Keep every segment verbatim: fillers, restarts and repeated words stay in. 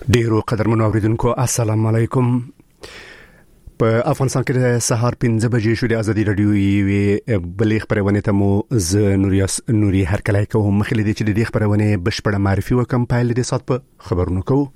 ډیرو قدرمنو اوریدونکو السلام علیکم. په افغانستان کې د سهار پنځه بجې شو د ازادي رادیو یوې بلې خبرونه ته مو ز نوریاس نوري هرکلای کوم مخلي دي چې د دې خبرونه بشپړه معرفي وکم پایل د سات په خبرونو کوو.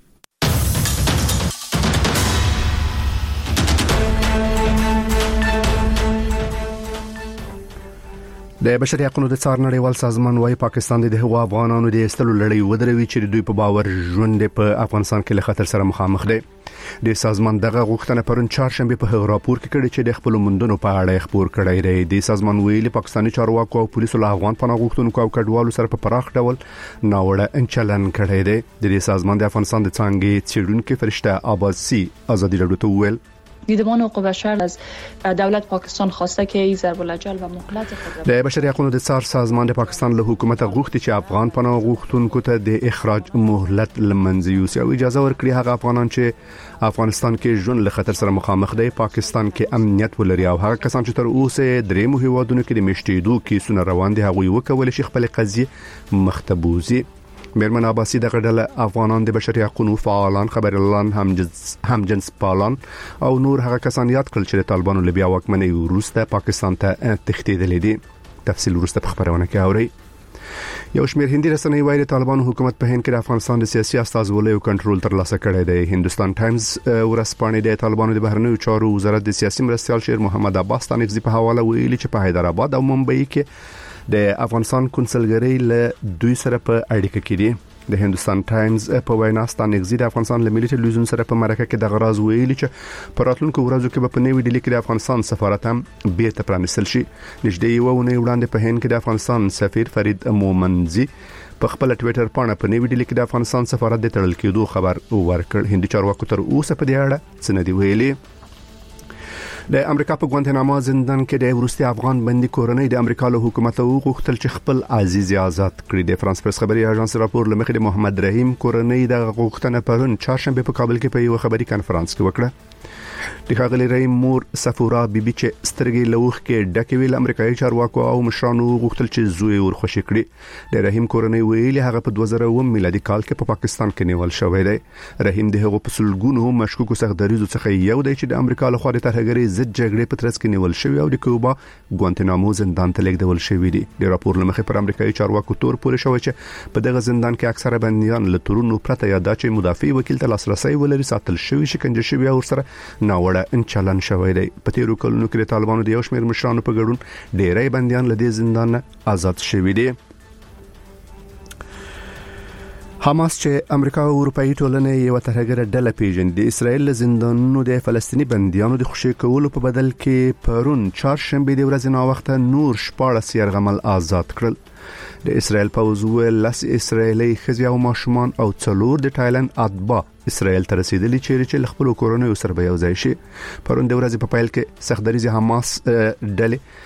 د بشري حقوقو د څار نړیوال سازمان وايي پاکستان د هغو افغانانو د استلو لړۍ ودروي چې دوی په باور ژوند په افغانستان کې له خطر سره مخامخ دي. د سازمان دغه غوښتنه پرون چهارشنبه په هغه راپور کې کړي چې د خپل مندونو په اړه خبر کړی دی. د سازمان ویلي پاکستاني چارواکو او پولیسو له افغان پناه غوښتونکو او کډوالو سره په پراخ ډول ناوړه انچلن کړی دی. د سازمان د افغانستان د څنګه چیرونکو فرشته عباسي ازادي رادیو ته ویل دیدبان حقوق بشر از دولت پاکستان خواسته که این ضرب الاجل و مهلت خود د بشري حقوقو د څار سازمان د پاکستان له حکومت غوښتي چې افغان پناه غوښتونکو ته د اخراج مهلت لمنځه یوسي او اجازه ورکړي هغه افغانان چې افغانستان کې ژوند له خطر سره مخامخ دي پاکستان کې امنیت ولري او هغه کسان چې تر اوسه درې مو هیوادونو کې د مشتیدو کیسونه روان دي هغه وکول شي خپل قضیه مختبوزي. میرمن عباسی د غډل افغانان د بشري حقوقو فعالان خبرلان هم جنس پالان او نور هغه کسان یاد کړل چې د طالبانو له بیا واکمنۍ وروسته پاکستان ته تښتیدلې دي. تفصیل وروسته په خبرونه کې اوري. یو شمېر هندي رسنۍ وايي د طالبانو حکومت په هند کې د افغانستان د سیاسي استازولۍ او کنټرول تر لاسه کړی دی. هندوستان ټایمز ورسپانې د طالبانو د بهرنیو چارو وزارت د سیاسي مرستيال شیر محمد عباس تانکزي په حواله ویلي چې په حیدرآباد او ممبئی کې د افغانستان کنسلګری له دوی سره په اړیکه کې دي. د هندوستان ټایمز په وینا ستانګزي د افغانستان له ملي ټلویزیون سره په مرکه کې د غراز ویلي چې په راتلونکو ورځو کې په نوې ډیلي کې د افغانستان سفارت هم بیرته پرانیستل شي. نږدې یو ونې وړاندې په هند کې د افغانستان سفیر فرید مومنزي په خپل ټوئیټر باندې په نوې ډیلي کې د افغانستان سفارت د تړل کېدو خبر ورکړ. هندي چارواکو تر اوسه په دې اړه څه نه دی ویلي. د امریکا په ګوانتنامو زندان کې د روسي افغان بندي کورنۍ د امریکا له حکومت غوښتل چې خپل عزیز آزاد کړي. د فرانس پریس خبري اژانس راپور لمخې د محمد رحیم کورنۍ د غوښتنه پرون چهارشنبه په کابل کې په یو خبري کانفرنس کې وکړه. د ښاغلي رحیم مور سفورا بیبي چې سترګې لوخ کې ډکه ویل امریکایي چارواکو او مشرانو غوښتل چې زوی ورخوشي کړي. د رحیم کورنۍ ویلي هغه په دوه زره اووه میلادي کال کې په پاکستان کې نیول شوی دی. رحیم د هغو په سلګونو مشکوکو سختدریزو څخه یو دی چې د امریکا له خوا د ترهګرۍ ضد جګړې په ترڅ کې نیول شوی او د کوبا ګوانتنامو زندان ته لیږدول شوی دی. د راپور لمخې پر امریکایي چارواکو تور پورې شوی چې په دغه زندان کې اکثره بنديان له تورونو پرته یا د چې مدافع وکیل ته لاسرسي ولري ساتل شوی شکنجه شوی او سره ناوړه انچلن شوی دی. په تیرو کلونو کې د طالبانو د یو شمېر مشرانو په ګډون ډېری بنديان له دې زندان آزاد شوی دي. حماس چې امریکا او اروپאי ټولنې یو ترهګر ډله پیژني د اسرایل له زندانونو د فلسطینی بنديانو د خوشي کولو په بدل کې پرون چهارشنبه د ورځې نو وخت نور شپاړس يرغمل آزاد کړل. د اسرایل پوز ول لس اسرایلی خزي او ماشومان او څلور د تایلند اتباع اسرایل ته رسیدلی چې خپل کورونه سره به یو ځای شي. پرون د ورځې په پایل کې سختدریز حماس ډلې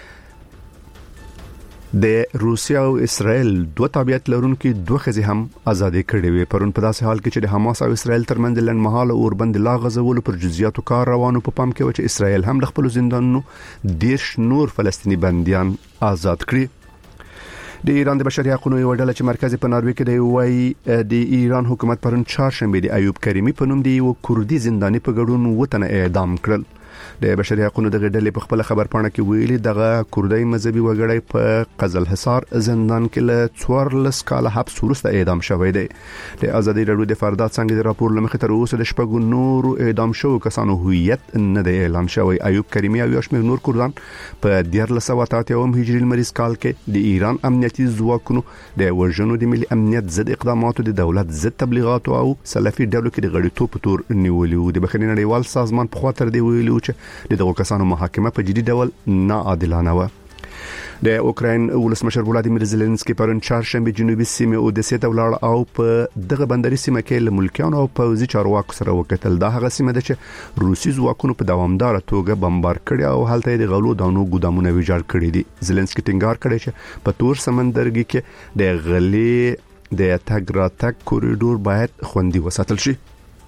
د روسیا او اسرائیل دوه تابعیت لرونکي دوه خزي هم ازادي کړي وي. پرون په داسې حال کې چې د حماس او اسرائیل ترمنځ لنډمهاله اوربند لا غزولو پر جزئیاتو کار روانو په پام کې و چې اسرائیل هم د خپل زندانونو دیرش نور فلسطینی بنديان آزاد کړي. د ایران د بشري حقوقو یو ډله چې مرکز په ناروې کې دی وايي د ایران حکومت پرون چهارشنبه د ایوب کریمی په نوم دی یو کوردي زنداني په ګډون وطن اعدام کړل. د بشري حقوقو د غډلې په خپل خبر پاڼه کې ویلي دغه کوردی مذهبي وګړی په قزل حصار زندان کې له څوارلس کاله حبس وروسته اعدام شوی دی. د ازادي رادیو د فردات څنګه د راپور لمخې تر اوسه د شپږو نورو اعدام شوو کسانو هویت نه دی اعلان شوی. ایوب کریمی او یشمیر نور کوردان په دیارلس سوه اته اتیا هجري المریض کال کې د ایران امنیتي ځواکونو د وژنو د ملي امنیت ضد اقداماتو د دولت ضد تبلیغاتو او سلفي ډلو کې د غړیتوب په تور نیولې و. د بخښنې نړیوال سازمان په خاطر دی ویلي چې د دغه کسانو محاکمه په جدي ډول ناعادلانه و. د اوکراین ولسمشر ولادیمیر زيلنسکي پرون چهارشنبه جنوبي سیمه او د سیته ولاړ او په دغه بندري سیمه کې له ملکیانو او پوځي چارواکو سره وکتل. دا هغه سیمه ده چې روسي ځواکونو په دوامدار توګه بمبار کړي او هلته د غلو دانو ګودامونه ویجاړ کړي دي. زيلنسکي ټینګار کړی چې په تور سمندرګي کې د غلې د تګ راتګ کوریډور باید خوندي وساتل شي.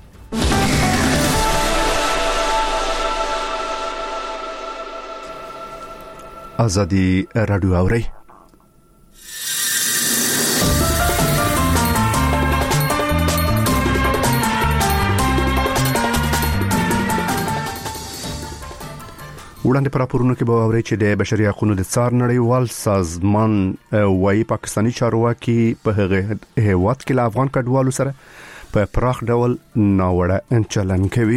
ازادي رادیو اوري. وړاندې پر راپورونو کې به اوري چې د بشري حقوقو د څار نړیوال سازمان وايي پاکستاني چارواکي په هغه هیواد کې له افغان کډوالو سره په پراخ ډول ناوړه چلند کوي.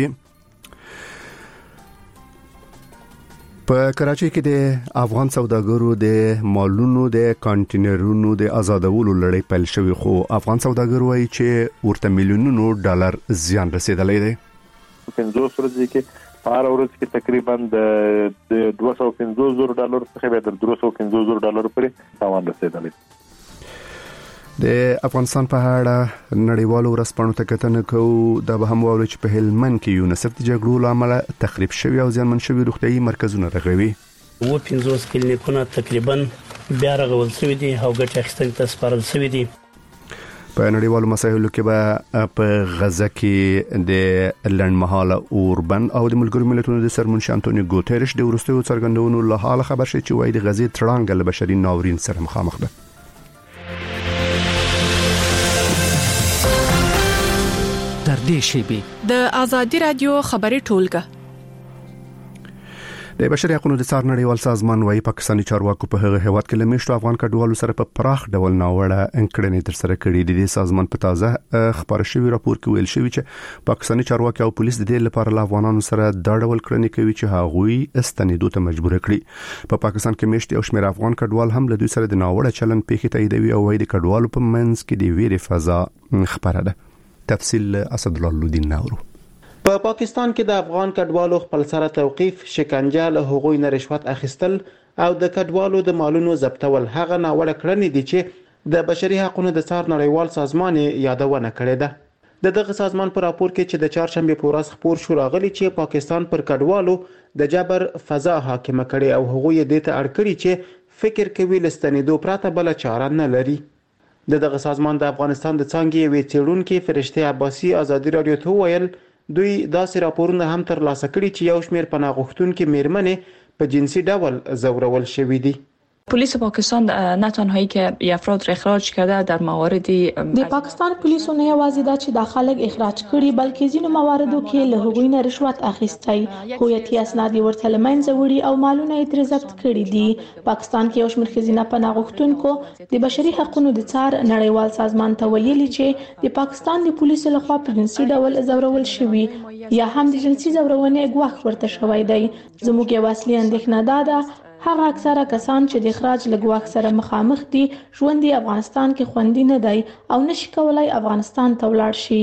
په کراچۍ کې د افغان سوداګرو د مالونو د کانټینرونو د آزادولو لړۍ پیل شوې، خو افغان سوداګر وایي چې ورته میلیونونو ډالر زیان رسیدلی دی. پنځوس ورځې کې هر ورځ کې تقریبا د دوه سوه پنځوس زره ډالر څخه به تر درې سوه پنځوس زره ډالر پورې تاوان رسیدلی. د افغانستان په اړه نړیوالو ورځپاڼو ته کتنه کوو. دا به هم واوري چې په هلمند کې یونیسف د جګړو لامل تخریب شوی او ځانمن شوی روغتيایي مرکزونه رغوي. و پنځوس کلینیکونه تقریبا بیا رغول شوی دي او ګټه اخیستل ته سپارل شوی دي. په نړیوالو مسایلو کې به په غزه کې د لنډمهاله اوربند او د ملګرو ملتونو د سرمنشي انټونیو ګوتيرش د ورستیو څرګندونو له حاله خبر شي چې وايي د غزې تړانګ له بشري ناورین سره مخامخ ده. تر دې شیبې د ازادي رادیو خبري ټولګه د بشري حقوقو د څار نړیوال سازمان وايي پاکستاني چارواکو په هغه هیواد کې لمشتو افغان کډوالو سره په پراخ ډول ناوړه انکړنې تر سره کړې دي. د سازمان په تازه خبر شوی راپور کې ویل شوی چې پاکستاني چارواکي او پولیس د دې لپاره له افغانانو سره دا ډول کړنې کوي چې هغوی استنیدو ته مجبور کړي. په پاکستان کې مشت او شمیر افغان کډوال هم له دوی سره د ناوړه چلند پیښې تاییدوي او وايي د کډوالو په منځ کې د ویرې فضا خبره ده. تفصیل اسد الله الدین نورو. په پاکستان کې د افغان کډوالو خپل سره توقيف، شکنجه، له هغوی نه رشوت اخیستل او د کډوالو د مالونو ضبطول هغه ناوړه کړنې دي چې د بشري حقوقو د څار نړیوال سازمان یادونه کړې ده. د دغه سازمان په راپور کې چې د چهارشنبه په ورځ خبر شو راغلی چې پاکستان پر کډوالو د جبر فضا حاکمه کړي او هغوی دې ته اړ کړي چې فکر کوي لستنیدو پرته بل چاره نه لري. د دغه سازمان د افغانستان د څانګې وی څېړونکو فرشته عباسي ازادي رادیو ته ویل دوی داسې راپورونه هم تر لاسه کړي چې یو شمېر پناه غوښتونکي میرمنې په جنسي ډول زورول شوي دي. پلیس پاکستان نه تنهایی که افراد را اخراج کرده در مواردی د پاکستان پولیسو نه یوازې دا چې د خلک اخراج کړي بلکې ځینو مواردو کې له هغوی نه رشوت اخیستی، هویتي اسناد ورته له منځه وړي او مالونه یې ترې ضبط کړي دي. پاکستان کې یو شمېر ښځینه پناه غوښتونکو د بشري حقوقو د څار نړیوال سازمان ته ویلي چې د پاکستان د پولیسو لخوا په جنسي ډول زورول شوي یا هم د جنسي زورونې ګواښ ورته شوی دی. زموږ یو اصلي اندېښنه دا ده هغه اکثره کسان چې د اخراج له ګواښ سره مخامخ دي ژوند یې افغانستان کې خوندي نه دی او نشي کولای افغانستان ته ولاړ شي.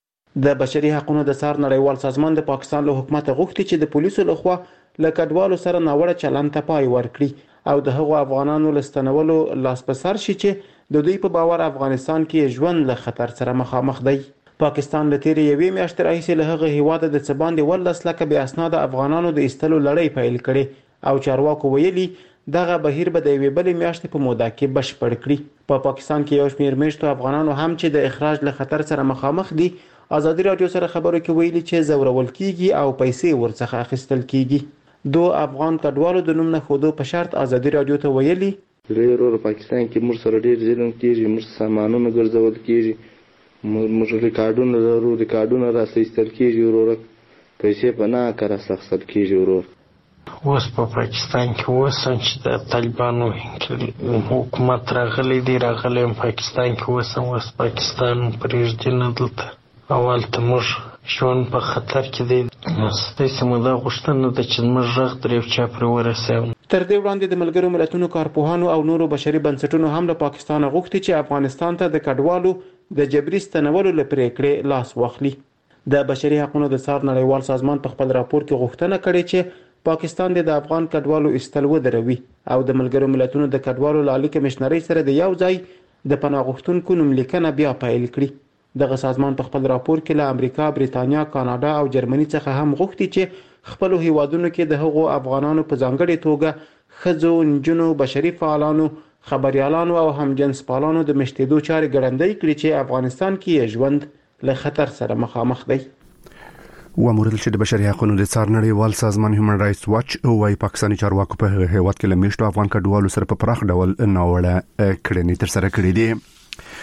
د بشري حقوقو د څار نړیوال سازمان د پاکستان له حکومت غوښتي چې د پولیسو لخوا له کډوالو سره ناوړه چلند ته پای ورکړي او د هغو افغانانو لستنولو لاس په سر شي چې د دوی په باور افغانستان کې ژوند له خطر سره مخامخ دی. پاکستان له تیرې یوې میاشتې راهیسې له هغه هیواده د څه باندې ولس لکه بې اسناده افغانانو د ایستلو لړۍ پیل کړې او چارواکو ویلي دغه بهیر به د یوې بلې میاشتې په موده کې بشپړ کړي. په پا پاکستان کې یو شمېر میشتو افغانانو هم چې د اخراج له خطر سره مخامخ دي ازادي رادیو سره خبرو کې ویلي چې زورول کیږي او پیسې ورڅخه اخیستل کیږي. دو افغان کډوالو د نوم نه خودو په شرط ازادي رادیو ته ویلي ډېر پاکستان کې موږ سره ډېر ظلم کیږي، موږ سامانونه ګرځول کیږي، موږ ریکارډونه لرو، ریکارډونه راستل کیږي، ورور پیسې په نه کار اخیستل کیږي. ورور اوس په پاکستان کې اوسم چې د طالبانو حکومت راغلی دی راغلی پاکستان کې اوسم اوس پاکستان پرېږدي نه دلته اول ته موږ ژوند په خطر کې دی. داسې مو دا غوښتنه ده چې زموږ غږ تر یو چا پورې ورسوي. تر دې وړاندې د ملګرو ملتونو کارپوهانو او نورو بشري بنسټونو هم له پاکستان غوښتي چې افغانستان ته د کډوالو د جبري ستنولو له پرېکړې لاس واخلي. د بشري حقوقو د څار نړیوال سازمان په خپل راپور کې غوښتنه کړې چې پاکستان د افغان کډوالو ایستل ودروي او د ملګرو ملتونو د کډوالو لالي کمشنري سره د یو ځای د پناه غوښتونکو نوملیکنه بیا پیل کړي. دغه سازمان په خپل راپور کې له امریکا، بریتانیا، کاناډا او جرمني څخه هم غوښتي چې خپل هیوادونو کې د هغو افغانانو په ځانګړي توګه ښځو، نجونو، بشري فعالانو، خبريالانو او هم جنس پالانو د مشتېدو چارې ګړندۍ کړي چې افغانستان کې ژوند له خطر سره مخامخ دی. و امورل چې د بشري حقوقو د څار نړیوال سازمان هیومن رائټس واچ وايي پاکستاني چارواکو په هیواد کې لمشتو افغان کډوالو سره په پراخ ډول ناوړه کړنې تر سره کړې دي.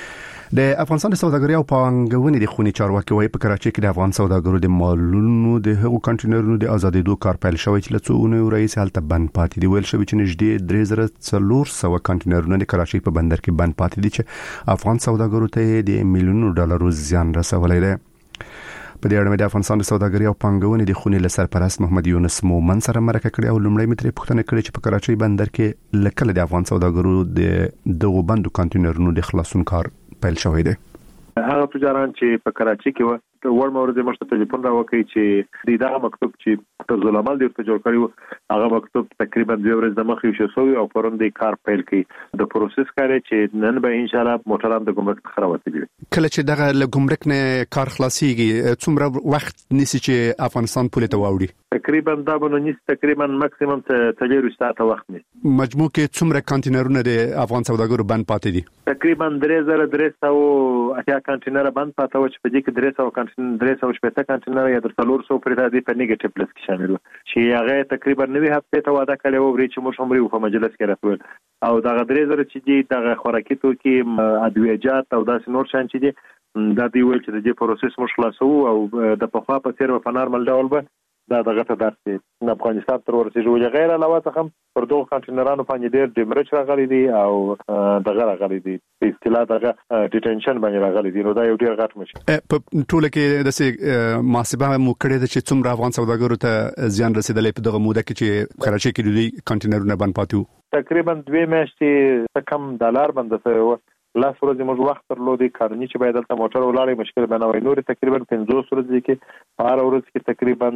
د افغانستان د سوداګرۍ او پانګونې د خونی چارواکي وايي په کراچۍ کې د افغان سوداګرو د مالونو د هغو کانټینرونو د آزادېدو کار پیل شوی چې له څو اونیو راهیسې هلته بند پاتې دي. ویل شوی چې نږدې درې زره څلور سوه کانټینرونه د کراچۍ په بندر کې بند پاتې دي چې افغان سوداګرو ته د میلیونونو ډالرو زیان رسولی دی. په دې اړه د افغانستان د سوداګرۍ او پانګونې د خونی له سرپرست محمد یونس مومن سره مرکه کړې او لومړی مترې پوښتنه کړې چې په کراچۍ بندر کې لکه د افغان سوداګرو د دغو بندو کانټینرونو د خلاصون کار پیل شوی دی. هغه تجاران چې په کراچۍ کې و ور مورد مشته ټلیفون راوکړي چې دا مکتوب چې په ظلمال دی په جوړ کړیو هغه مکتوب تقریبا دوه ورځې د مخې شو سوی او پرون د کار پیل کړي د پروسس کار چې نن به ان شاء الله موټران د ګمرک خراوته دي. کله چې دغه له ګمرک نه کار خلاصيږي څومره وخت نیسي چې افغانستان پوله ته واوړي؟ تقریبا دا به نو تقریبا ماکسیمم څلور ساعته وخت نیسي. مجموع کې څومره کانټینرونه د افغان سوداګرو بند پاتې دي؟ تقریبا درې زره درې سوه اتیا کانټینر بند پاتې و چې په دې کې درې سوه کانټینر درې سوه شپږ کانټینر یا د څلور سوه پرې د په نیگیټیو لست کې شامل و چې هغه تقریبا نوي هفته ته وعده کړې و چې موږ هم په مجلس کې راتول او دا درې زره چې دي د خوراکي توکي ادویجات او داسې نور شان چې دي دا دی ویل چې د دې پروسس مو خلاصو او د پخوا په څیر په نارمل ډول به دا دغه ته درته د افغانستان تر ورسېږي غیر علاوه څخه پر دوه کانټینرانو باندې ډېر ډیمرچ راغلي دي او دغه راغلي دي په اصطلاح دغه ډیټنشن باندې راغلي دي. نو دا یو ډېر غټ مشکل په ټوله کې د سه محاسبه مو کړې ده چې څومره افغان سوداګرو ته زیان رسیدلی په دغه موده کې چې کراچۍ کې د کانټینرونو بند پاتې وو؟ تقریبا دوه میاشتې کم ډالر بند شوی و. لاس ورځې موږ وخت درلودي کارني چې باید دلته موټر ولاړې مشکل بنوي. نور تقریبا پنځوس ورځې کې هر ورځ کې تقریبا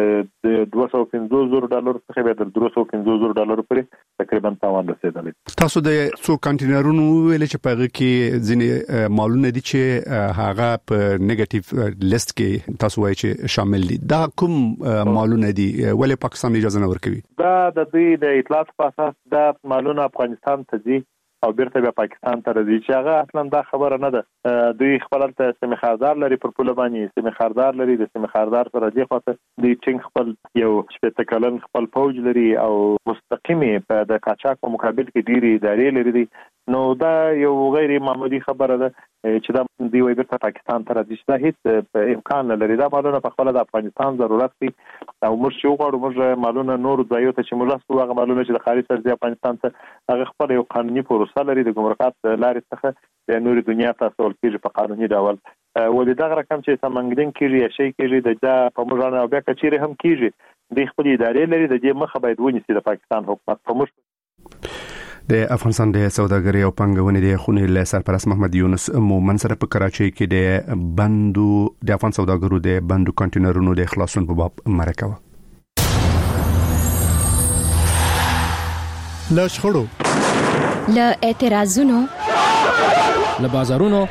د دوه سوه پنځوس زره ډالر څخه به تر درې سوه پنځوس زره ډالر پورې تقریبا تاوان رسیدلی. تاسو د څو کانټینرونو ویل چې په هغه کې ځینې مالونه دي چې هغه په نیگیټیو لیست کې تاسو وایي چې شامل دي. دا کوم مالونه دي ولې پاکستان اجازه نه ورکوي؟ دا د دوی د اطلاعات په اساس دا مالونه افغانستان ته ځي او بیرته بیا پاکستان ته راځي چې هغه اصلا دا خبره نه ده. دوی خپل ته سیمه خاردار لري پر پوله باندې سیمه خاردار لري د سیمه خاردار سره دی خاطر دوی ټینګ خپل یو شپږ کلن خپل فوج لري او مستقیمه په د قاچاق په مقابل کې ډیری ادارې لري دي. نو دا یو غیر معمولی خبره ده چې دا دی وایي بیرته پاکستان ته راځي. دا هیڅ امکان نه لري. دا مالونه په خپل د افغانستان ضرورت دي او موږ چې وغواړو موږ مالونه نور ځایو ته چې موږ لاسو هغه مالونه چې د خارج څخه افغانستان ته هغه خپل یو قانوني پروسه لري د ګمرکات لارې څخه د نوري دنیا ته ټول کېږي په قانوني ډول. ولې دا رقم چې سمنګدین کېږي یا شي کېږي د په موږ نه بیا کچېره هم کېږي د خپل ادارې لري د دې مخه باید ونیسي د پاکستان حکومت په موږ. د افغانستان د سوداګرۍ او پانګونې د خونی له سرپرست محمد یونس مومن سره په کراچۍ کې د بندو د افغان سوداګرو د بندو کانټینرونو د خلاصون په باب مرکه و. له شخړو، له اعتراضونو، له بازارونو،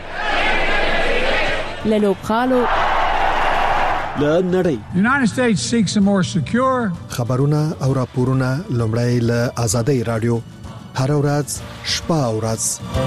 له لوبخالو، له نړۍ. United States seeks a more secure خبرونه او راپورونه لومړی له آزادۍ رادیو هر ورځ شپه او ورځ.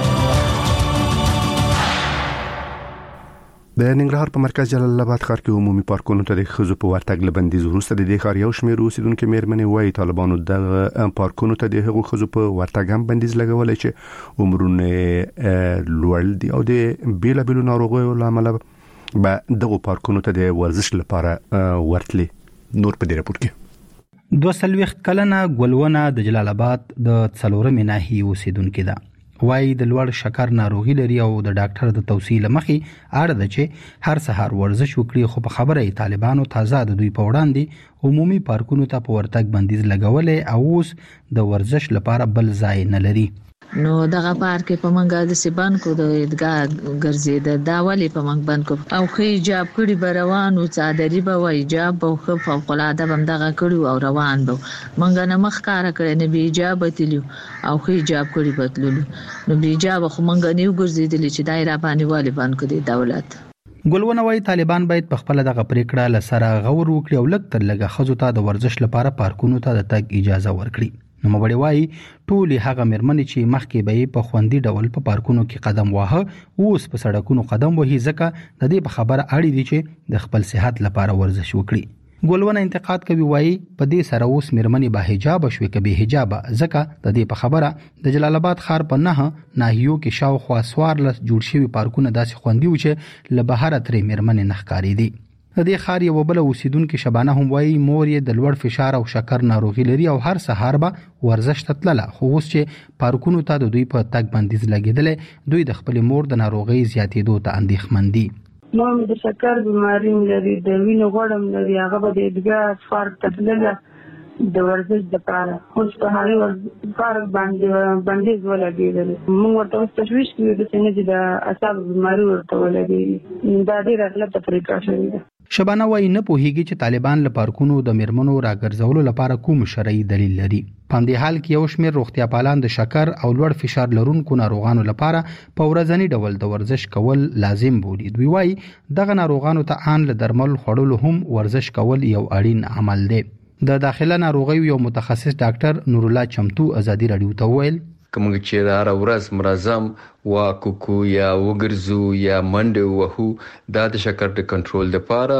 د ننګرهار په مرکز جلال آباد ښار کې عمومي پارکونو ته د ښځو په ورتګ له بندیز وروسته د دې ښار یو شمېر اوسېدونکو مېرمنې وایي طالبانو دغه پارکونو ته د هغو ښځو په ورتګ هم بندیز لګولی چې عمرونه لوړ دي او د بېلابېلو ناروغیو له امله به دغو پارکونو ته د ورزش لپاره ورتلي. نور په دې راپور کې دوه سلويخ کلنه ګلونه د جلال آباد د څلورمې ناحیې اوسیدونکې ده. وايي د لوړ شکر ناروغي لري او د ډاکټر د توصیې مخې اړه ده چې هر سهار ورزش وکړي. خو په خبره یې طالبانو تازه د دوی په وړاندې عمومي پارکونو ته په ورتګ بندیز لګولې او اوس د ورزش لپاره بل ځای نه لري. نو دغه پارک په منګه د سیبان کو د ادګار ګرځید دا ولی په منګ بند کو او خې جاب کړي بروانو صادری به وای جاب به خو فوق العاده بم دغه کړي او روان به منګه نه مخ کار کړي نه بي جاب تلو او خې جاب کړي بدللو نو بي جاب خو منګه نیو ګرځیدل چې دایره باندې والی بند کو د دولت. ګلونه وايي طالبان باید په خپل دغه پریکړه لسره غور وکړي او لږ تر لږه خزو ته د ورزش لپاره پارکونو ته د تګ اجازه ورکړي. نو مبړی وايي ټول هغه مېرمنې چې مخکې به په خوندي ډول په پارکونو کې قدم واه اوس په سړکونو قدم وهي ځکه د دې په خبره اړې دي چې د خپل صحت لپاره ورزش وکړي. ګولونه انتقاد کوي وایي په دې سره اوس میرمنې به حجاب شوي کبي حجاب ځکه د دې په خبره د جلال آباد ښار په نه ناحیو کې شاوخوا سوارلس جوړ شوي پارکونه داسې خوندي و چې له بهره ترې میرمنې نه ښکارېدي. د دې ښار یو بل اوسیدونکو شبانه هم وایي مور یې د لوړ فشار او شکر ناروغي لري او هر سهار به ورزش ته تلله، خو اوس چې پارکونو ته د دوی په تګ بندیز لګېدلی دوی د خپل مور د ناروغۍ زیاتېدو ته اندېښمن دي. مور مې د شکر بیماری لري، د وینې غوړ لري، هغه به د ادګار پارک ته تلله د ورزش لپاره، اوس په هغې پارک باندې بندیز ولګېدلی. موږ ورته اوس تشویش کوو داسې نه چې د اعصابو بیماري ورته ولګېږي. دا ډېره غلطه پرېکړه شوې ده. شبانه وایي نه پوهیږي چې طالبان له پارکونو د میرمنو راګرځولو لپاره کوم شرعي دلیل لري. په همدې حال کې یو شمېر روغتیا پالان د شکر او لوړ فشار لرونکو ناروغانو لپاره په ورځني ډول د ورزش کول لازم بولي. دوی وایي دغه ناروغانو ته ان له درمل خوړلو هم ورزش کول یو اړین عمل دی. د داخله ناروغیو یو متخصص ډاکټر نور الله چمتو ازادي رادیو ته وویل کوم چې هر ورځ منظم واکوکو یا وګرځو یا منډه وهو دا د شکر د کنټرول لپاره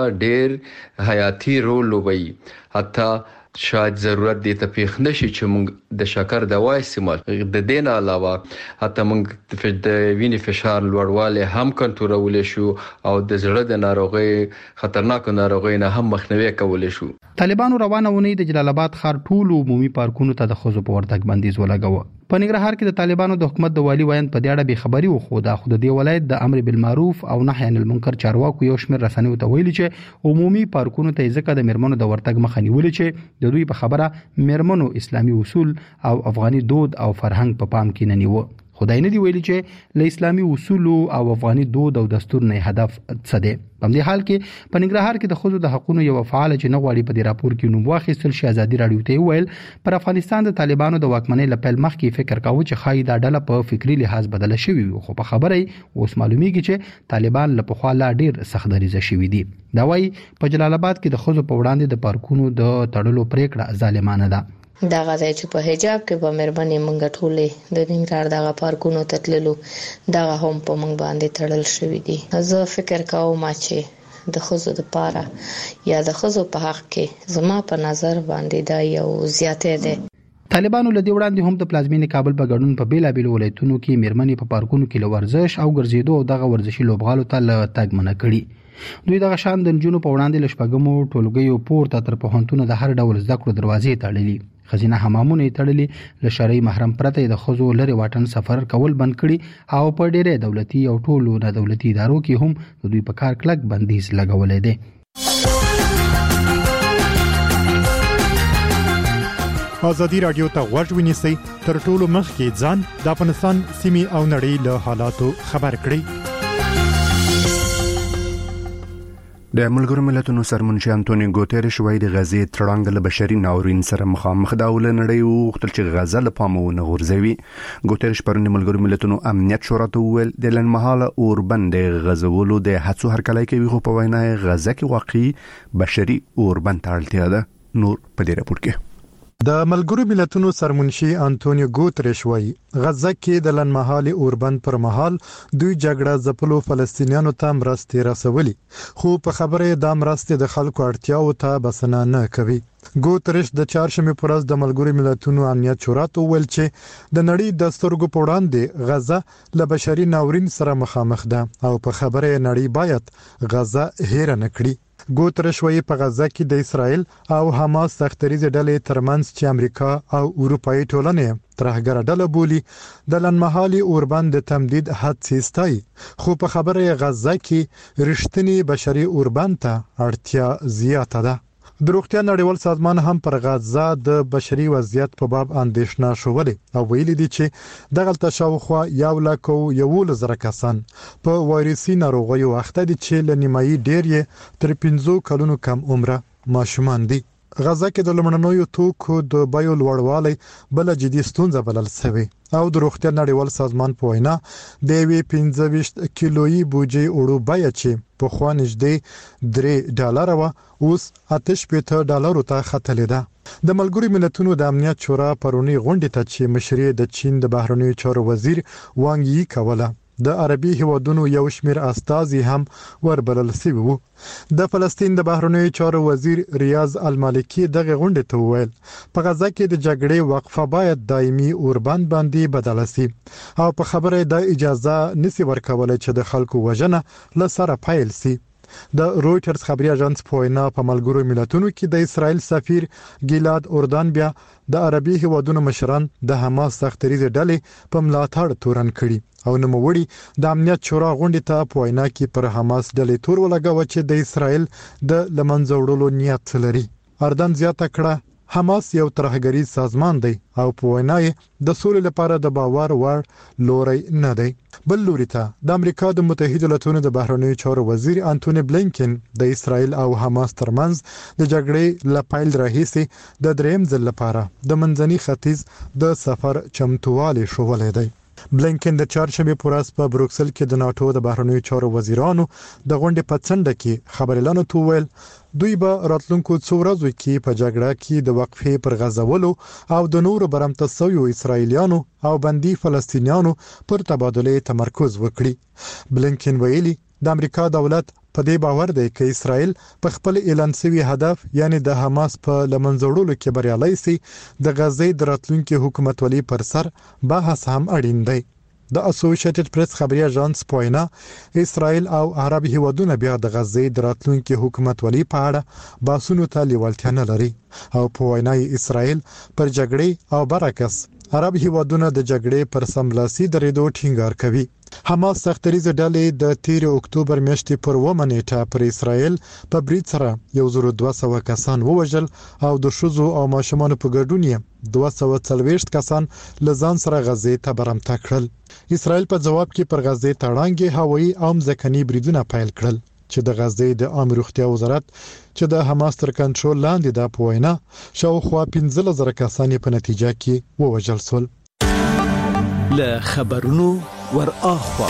ډېر حیاتي رول لوبوي. حتی شاید ضرورت دی ته پیښ نشي چې موږ د شکر دوا استعمال د دین علاوه حتی موږ د وینې فشار لوړوالی هم کنټرولولی شو او د زړه د ناروغۍ خطرناکو ناروغۍ نه هم مخنیوي کولی شو. طالبانو روانه ونی د جلال آباد ښار ټول عمومي پارکونو ته د ښځو په ورتګ بندیز ولګاوه. په ننګرهار کې د طالبانو د حکومت د والي ویاند په دې اړه بې خبري وښوده، خو د دې ولایت د امر بالمعروف او نهي عن المنکر چارواکو یو شمېر رسنیو ته ویلي چې عمومي پارکونو ته ځکه د میرمنو د ورتګ مخه نیولې چې د دوی په خبره میرمنو اسلامي اصول او افغاني دود او فرهنګ په پام کې نه نیو. خدای نه دی ویلي چې له اسلامي اصول او افغاني دود او دستور نه هدف څه دی. په دې حال کې په ننګرهار کې د ښځو د حقوقو یو فعال چې نه غواړي په دې راپور کې نوم واخیستل شي ازادي رادیو ته ویل پر افغانستان د طالبانو د واکمنۍ لپاره مخکې فکر کاوه چې خای دا ډله په فکری لحاظ بدله شوی وي، خو په خبره اوس معلومیږي چې طالبان له پخوا لا ډیر سخت دریزه شوی دي. دا وايي په جلال آباد کې د ښځو په وړاندې د پارکونو د تړلو پریکړه ظالمانه ده. دا غځای چې په حجاب کې به مېرمنې مونږ ټولې د ننګرهار دغه پارکونو ته تللو دغه هم په مونږ باندې تړل شوی دي. زه فکر کوم چې د ښځو لپاره یا د ښځو په حق کې زما په نظر باندې دا یو زیاتې ده. طالبانو له دې وړاندې هم د پلازمینې کابل په ګډون په بیلابیلو ولایتونو کې مېرمنې په پارکونو کې له ورزش او ګرځېدو او دغه ورزشي لوبغالو ته له تګ منع کړي. دوی دغه شان د نجونو په وړاندې له شپږمو ټولګیو پورته تر پوهنتونه د هر ډول زده کړو دروازې تړلي. خزینه حمامونه تړلي، له شرعي محرم پرته د ښځو لري واټن سفر کول بند کړي او په ډېرې دولتي او ټولو نه دولتي ادارو کې هم د دوی په کار کلک بندیز لګولې دي. ازادي رادیو ته غوږ ونیسئ، تر ټولو مخکې ځان د افغانستان سیمې او نړۍ له حالاتو خبر کړئ. د ملګرو ملتونو سرمنشي انټونیو ګوتيريش وايي د غزې تړانګ له بشري ناورین سره مخامخ ده او له نړۍ وغوښتل چې غزه له پامه ونه غورځوي. ګوتيريش پرون د ملګرو ملتونو امنیت شورا ته وویل د لنډمهاله اوربند غزولو د هڅو هرکلی کوي، خو په وینا غزه کې واقعي بشري اوربند ته اړتیا ده. نور په دې راپور کې د ملګرو ملتونو سرمنشي انټونیو ګوتریش وایي غزه کې د لنمحالي اوربند پر مهال دوی جګړه ځپلو فلسطینیانو ته مرستې رسولي، خو په خبره د مرستې د خلکو اړتیاو ته بسنه نه کوي. ګوتریش د چهارشنبه پر ورځ د ملګرو ملتونو امنیت شورا ته ویل چې د نړۍ د سترګو په وړاندې غزه له بشري ناورین سره مخامخ ده او په خبره نړۍ باید غزه هیر نه کړي. ګوتریش وایي په غزه کې د اسرائیل او حماس سختریزه ډلې ترمنځ چې امریکا او اروپאי ټولنې ترهګر ډله بولي د لنمحالي اوربند د تمدید هڅې ستایي، خو په خبره غزه کې رښتینی بشري اوربند ته اړتیا زیاته ده. د روغتیا نړیوال سازمان هم پر غزه د بشري وضعیت په باب اندېښنه شولې او ویلي دي چې دغلته شاوخوا یو لک او یو زره کسان په وایرسي ناروغیو اخته دي چې له نیمایي ډېر یې تر پنځو کلونو کم عمره ماشومان دي. غزه کې د لمړنوي توکو د بیو لوړوالی بل جدي ستونزه بلل شوی او د روغتیا نړیوال سازمان په وینا د وی پنځه ویشت کیلویي بوجي اورو بیا چې په خوا نږدې درې ډالر و اوس اته شپږ ډالر ته ختلې ده. د ملګرو ملتونو د امنیت شورا پرونی غونډه ته چې مشري د چین د بهرنیو چارو وزیر وانګ یي کوله د عربي هیوادونو یو شمېر استازي هم وربلل شوي وو. د فلسطین د بهرنیو چارو وزیر ریاض المالکی دغه غونډه ته وویل په غزه کې د جګړې وقفه باید دایمي اوربند باندې بدل شي او په خبره د اجازه نسی ورکول چې د خلکو وژنه لسره پایل شي. د رويټرز خبري اژانس په وینا په ملګرو ملتونو کې د اسرائیل سفیر ګیلاد اردان بیا د عربي هیوادونو مشران د حماس سختریزه ډلې په ملاتړ تورن کړي او نو وړي د امنیت شورا غونډې ته په وینا کې پر حماس ډلې تور ولګاوه چې د اسرائیل د لمنځه وړلو نیت لري. اردن زیاته کړه حماس یو ترهګریز سازمان دی او په وینا یې د سولې لپاره د باور وړ لوري نه دی. بل لوري ته د امریکا د متحده ایالاتونو د بهرنیو چارو وزیر انټونی بلینکن د اسرائیل او حماس ترمنځ د جګړې لپایل راهیسي د دریم ځل لپاره د منځني ختیځ د سفر چمتووالی شوولې دی. بلینکن د چهارشنبه په ورځ په بروکسل کې د ناتو د بهرنیو چارو وزیرانو د غونډې په څنډه کې خبرلانو ته ویل دوی به راتلونکو څو ورځو کې په جګړه کې د وقفې پر غځولو او د نورو برمته شویو اسرایلیانو او بندي فلسطینیانو پر تبادله تمرکز وکړي. بلینکن ویلي د امریکا دولت په دې باور دی چې اسرائیل په خپل اعلان شوی هدف یعنی د حماس په لمنځوړلو کې بریالي سي د غزې د راتلونکو حکومتولي پر سر بحث هم اړین دی. د اسوسییټډ پریس خبري اژانس په وینا اسرائیل او عرب هیوادونه بیا د غزې د راتلونکو حکومتولي په اړه باسونو ته لیوالتیا نه لري او په وینا اسرائیل پر جګړې او برعکس عرب هیوادونه د جګړې پر سملاسي درېدو ټینګار کوي. حماس سختریزه ډلې د تیر اکتوبر میاشتې پر اوومه نیټه پر اسرائیل په برید سره یو زر دوه سوه کسان ووژل او د ښځو او ماشومانو په ګډون یې دوه سوه څلوېښت کسان له ځان سره غزې ته برمته کړل. اسرائیل په جواب کې پر غزې تړانګې هوایي او ځمکني بریدونه پیل کړل چې د غزې د عامه روغتیا وزارت چې د حماس تر کنټرول لاندې ده په وینا شاوخوا پنځه زره کسان په نتیجه کې ووژل شول. له خبرونو ور اخوا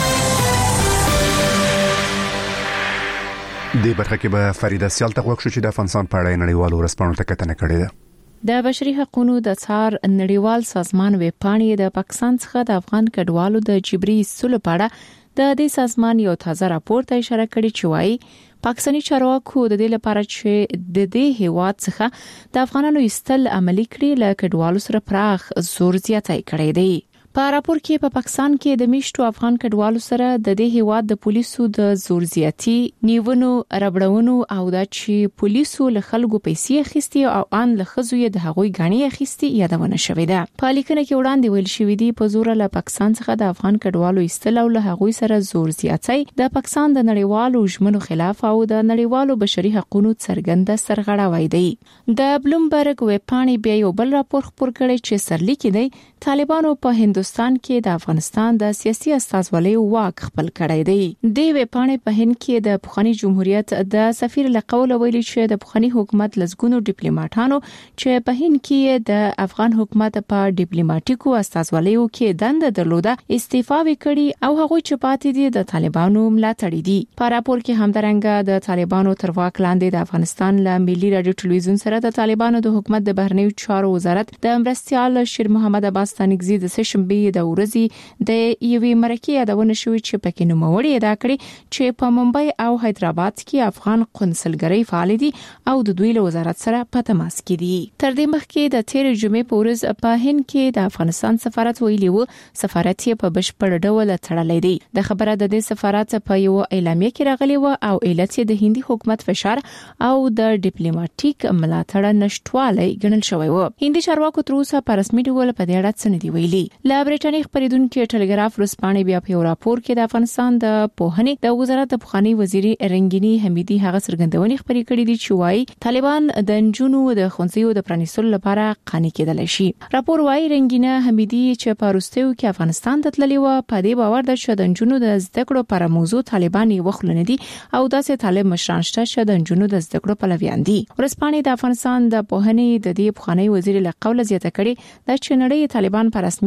د برخه کې به فریده سیال ته وښه چې د افغانستان په اړه نړیوالو ورسپانو ته کتنه کړې ده. د بشري حقوقو د څار نړیوال سازمان ویبپاڼې د پاکستان څخه د افغان کډوالو د جبري ایستلو په اړه د دې سازمان یو تازه راپور ته اشاره کړې چې وايي پاکستاني چارواکو د دې لپاره چې د دې هیواد څخه د افغانانو ایستل عملي کړي له کډوالو سره پراخ زور زیاتی کړی دی. په راپور کې په پاکستان کې د میشتو افغان کډوالو سره د دې هیواد د پولیسو د زور زیاتی نیونو ربړونو او د چې پولیسو له خلکو پیسې اخیستي او ان له خزو یې د هغوی غاڼې اخیستي یادونه شوې ده. په لیکنه کې وړاندې ویل شوې دي په زور له پاکستان څخه د افغان کډوالو ایستل او له هغوی سره زور زیاتی د پاکستان د نړیوالو ژمنو خلاف او د نړیوالو بشري حقوقو څرګنده سرغړاوی دی. د بلومبرګ ویبپاڼې بیا یو بل راپور خپور کړی چې سرلیک دی طالبانو په هندوستان کې د افغانستان د سیاسي استازولۍ واک خپل کړی دی. د ویبپاڼې په هند کې د پخوانی جمهوریت د سفیر لقول ویلي چې د پخوانی حکومت لزګونو ډیپلوماټانو چې په هند کې د افغان حکومت په ډیپلوماټیکو استازولیو کې دنده درلوده استعفا وکړي او هغه چې پاتې دي د طالبانو ملاتړي دي. په راپور کې همدارنګه د طالبانو تر واک لاندې د افغانستان له ملي رادیو ټلویزیون سره د طالبانو د حکومت د بهرنیو چارو وزارت د مرستيال شیر محمد عباس تنګزي د سشنبه د ورځې د یوې مرکې یادونه شوې چې پکې نوموړي ادا کړی چې په ممبئی او حیدرآباد کې افغان قونسلګرۍ فعال دي او د دوی له وزارت سره په تماس کې دي. تر دې مخکې د تیر جمعې په ورځ په هند کې د افغانستان سفارت ویلي و سفارت یې په بشپړ ډول تړلی دی. د خبره د دې سفارت په یو اعلامیه کې راغلی و او علت یې د هندي حکومت فشار او د ډیپلوماټیک ملاتړ نشټوالی ګڼل شوی و. هندي چارواکو تر اوسه په رسمي ډول په دې اړه څه نه دی ویلي. له برېټانیې خبرېدونکو ټلګراف ورسپانې بیا په راپور کې د افغانستان د پوهنې د وزارت د پخوانی وزیر رنگینی حمیدي هغه څرګندونې خبرې کړې دي چې وايي طالبان د نجونو د خونځیو د پرانیستلو لپاره قانع کېدل شي. راپور وايي رنگینه حمیدي چې په وروستیو کې افغانستان ته تللی و په دې باور ده چې د نجونو د زده کړو پر موضوع طالبان یې وخلنه دي او داسې طالب مشران شته چې د نجونو د زده کړو پلویان دي. ورسپانې د افغانستان د پوهنې د دې پخوانی وزیر له قوله زیاته کړې د چې نړۍ طالبان په رسمیت پیژني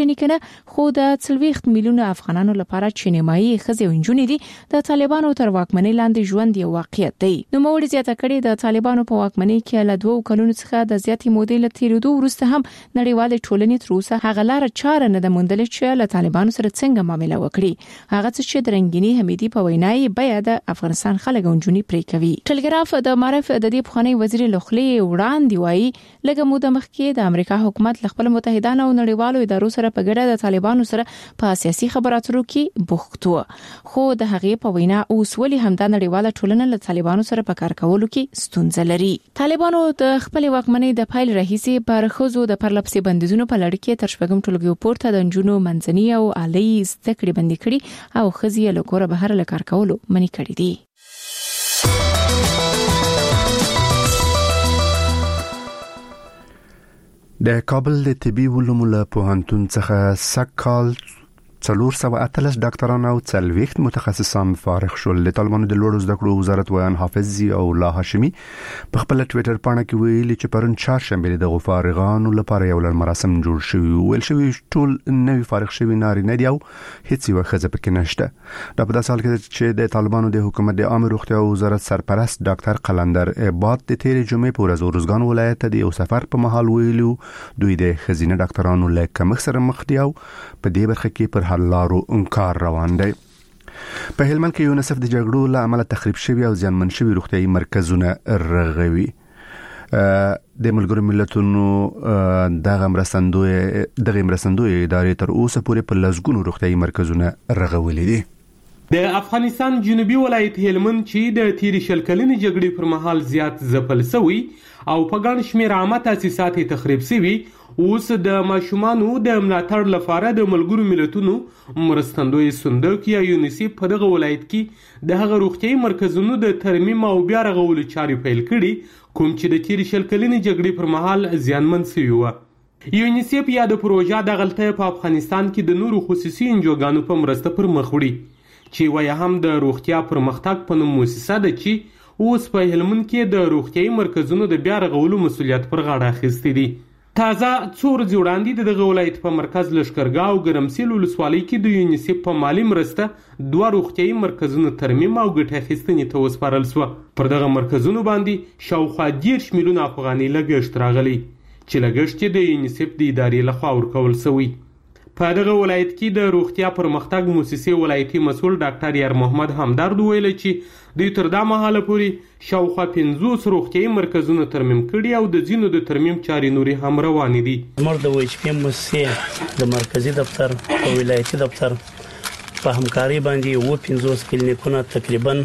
پیژنې کنه خو د څلويخت میلیونه افغانانو لپاره چې نیمایي خزي ونجونې دي د طالبانو تر واکمنۍ لاندې ژوند یو واقعیت دی. نو موري زیاته کړي د طالبانو په واکمنۍ کې له دوه کلونو څخه د زیاتې مودې له تیریدو وروسته هم نړیوال ټولنې تر اوسه هغه لار چاره نه د موندل چې له طالبانو سره څنګه معامله وکړي. هغه چې د رنگینی حمیدی په وینای بیا د افغانستان خلک ونجونی پرې کوي. ټلګراف د معرف د دې پخوانی وزیر لخلی وړاندې وایي لږه موده مخکې د امریکا حکومت له خپل متحدانو او نړیوالو ادارو سره په ګډه د طالبانو سره په سیاسي خبراتو کې بوخت و. خو د هغې په وینا اوس ولې همدا نړیواله ټولنه له طالبانو سره په کار کولو کې ستونزه لري. طالبانو د خپل واکمنۍ د پایل راهیسي پر خزو د پرلپسې بندیزونو په لړ کې تر شپږم ټولګي پورته د جنونو منځني او عالی زده کړې بندي کړي او خزي له کور بهر له کار کولو منی کړی دي. د کابل د طبي علومو له پوهنتون څخه سکال څلور سوه اتلس ډاکټران او څلويخت متخصصان فارغ شول. د طالبانو د لوړو زده کړو وزارت ویان حافظي او لا هاشمي په خپل ټوئیټر باندې کې ویلي چې پرون چهارشنبه د فارغانو لپاره یو لړ مراسم جوړ شوی. ویل شوی ټول نوی فارغ شوی نارینه دي او هیڅ یو خزه پکې نشته. دا په داسې حال کې چې د طالبانو د حکومت د عامه روغتیا وزارت سرپرست ډاکټر قلندر عباد د تیر جمعې په ورځ روزګان ولایت د یو سفر په مهال ویلو دوی د خزینه ډاکټرانو له کمښت سره مخ دي او په دې برخه کې پر لارو انکار روان دی. په هلمند کې یونیسف د جګړو له امله تخریب شوی او زیانمن شوی روغتیايي مرکزونه رغوي. د ملګرو ملتونو دغه مرستندوی دغه مرستندوی ادارې تر اوسه پورې په لږونو روغتیايي مرکزونه رغولي دي. د افغانستان جنوبي ولایت هلمند چې د تیر شل کلنې جګړې پر مهال زیات ځپل شوی او په ګڼ شمېر عامه تاسیسات تخریب شوی، اوس د ماشومانو د ملاتړ لپاره د ملګرو ملتونو مرستندوی صندوق یا یونیسف په دغه ولایت کې د هغه روغتیايي مرکزونو د ترمیم او بیا رغولو چارې پیل کړي کوم چې د تیر شل کلنې جګړې پر مهال زیانمن شوي وو. یونیسف یا د پروژه د غلطۍ په افغانستان کې د نورو خصوصي انجوګانو په مرسته پر مخ وړي چې وایي هم د روغتیا پرمختګ په نوم مؤسسه ده چې اوس په هلمند کې د روغتیايي مرکزونو د بیا رغولو مسؤلیت پر غاړه اخیستی دي. تازه څو ورځې وړاندې د دغه ولایت په مرکز لشکرګاه او ګرمسیل ولسوالۍ کې د یونیسف په مالي مرسته دوه روغتیايي مرکزونو ترمیم او ګټه اخیستنې ته وسپارل شوه. پر دغه مرکزونو باندې شاوخوا دېرش میلیونه افغانۍ لګښت راغلی چې لګښت یې د یونیسف د ادارې لخوا ورکول شوی. په دغه ولایت کې د روغتیا پرمختګ مؤسسې ولایتي مسؤل ډاکټر یار محمد همدرد ویل چې دوی تر دا مهاله پورې شاوخوا پنځوس روغتیايي مرکزونه ترمیم کړي او د ځینو د ترمیم چارې نورې هم روانې دي. زموږ د ویچ پی مؤسسې د مرکزي دفتر او ولایتي دفتر په همکاري باندې اووه پنځوس کلینیکونه تقریبا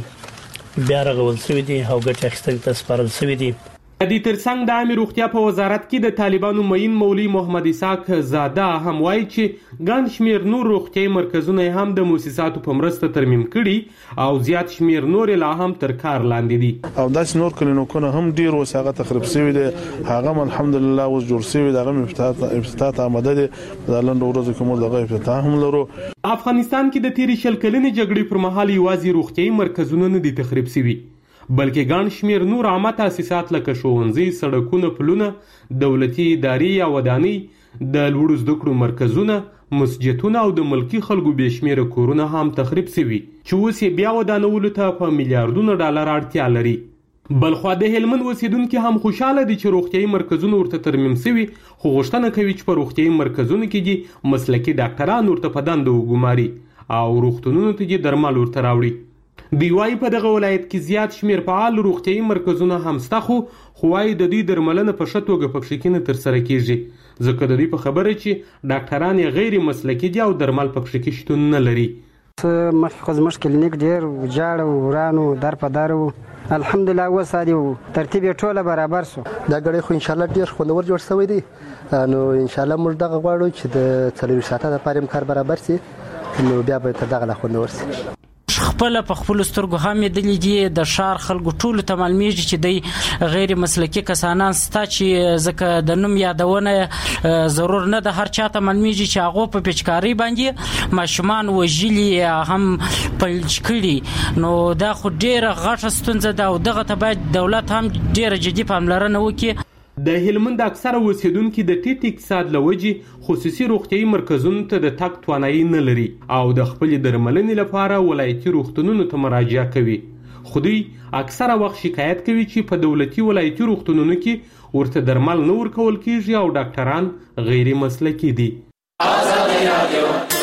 بیا رغول شوي دي او ګټې اخیستنې ته سپارل شوي دي. د دې ترڅنګ د عامه روغتیا په وزارت کې د طالبانو معین مولوي محمد اسحاق زاده هم وایي چې ګڼ شمېر نور روغتیايي مرکزونه هم د مؤسساتو په مرسته ترمیم کړي او زیات شمېر نور لا هم تر کار لاندې دي. او داسې نور کلینیکونه هم ډیر اوس هغه تخریب شوي دي، هغه الحمدلله اوس جوړ شوي دي، هغه افتتاح ته آماده دي. د لنډو ورځو کې موږ دغه افتتاح هم لرو. افغانستان کې د تیر شل کلنې جګړې پر مهال یوازې روغتیايي مرکزونه نه دي تخریب شوي بلکې ګڼ شمېر نور عامه تاسیسات لکه ښوونځي، سړکونه، پلونه، دولتي ادارې یا ودانۍ، د لوړو زده کړو مرکزونه، مسجدونه او د ملکي خلکو بې شمېره کورونه هم تخریب شوي چې اوس یې بیا ودانولو ته په میلیارډونو ډالر اړتیا لري. بلخوا د هلمند اوسیدونکي هم خوشاله دي چې روغتیايي مرکزونه ورته ترمیم شوي، خو غوښتنه کوي چې په روغتیايي مرکزونو کې دي مسلکي ډاکټران ورته په دنده وګماري او روغتونونو ته دي درمل ورته راوړي. دوی وايي په دغه ولایت کې زیات شمېر فعال روغتیايي مرکزونه هم شته، خو خو وايي د دوی درملنه په ښه توګه په پښې کې نه ترسره کیږي ځکه د دوی په خبره چې ډاکټران یې غیر مسلکي دي او درمل په پښې کې شتون نه لري. مخکې خو زموږ کلینیک ډېر وجاړ و، وران و، در په در و. الحمدلله اوس عادي و، ترتیب یې ټوله برابر شو. دا ګړی خو انشاءالله ډېر خوندور جوړ شوی دی. نو انشاءالله موږ دغه غواړو چې د څلوېښت ساعته لپاره هم کار برابر شي، نو بیا به تر دغه لا خوندور شي. خپل په خپل سترګو هم دلی دي د شار خلکو ټول ته معلومیږي چې دی غیر مسلکي کسانان ستا چې ځکه د نوم یادونه ضرور نه د هر چاته معلومیږي چې هغه په پچکاری باندې ماشومان وژلي هم پلچ کړي. نو دا خو ډیره غټه ستونزه ده او دغه ته باید دولت هم ډیره جدي پاملرنه وکړي. د هلمند اکثره اوسیدونکو د ټیټ اقتصاد لوجې خصوصي روغتيایي مرکزونو ته د تګ توانایي نه لري او د خپل درملنې لپاره ولایتي روغتونونو ته مراجعه کوي. خو دوی اکثره وخت شکایت کوي چې په دولتي ولایتي روغتونونو کې ورته درمل نه ورکول کیږي او ډاکټران غیر مسلکي دي.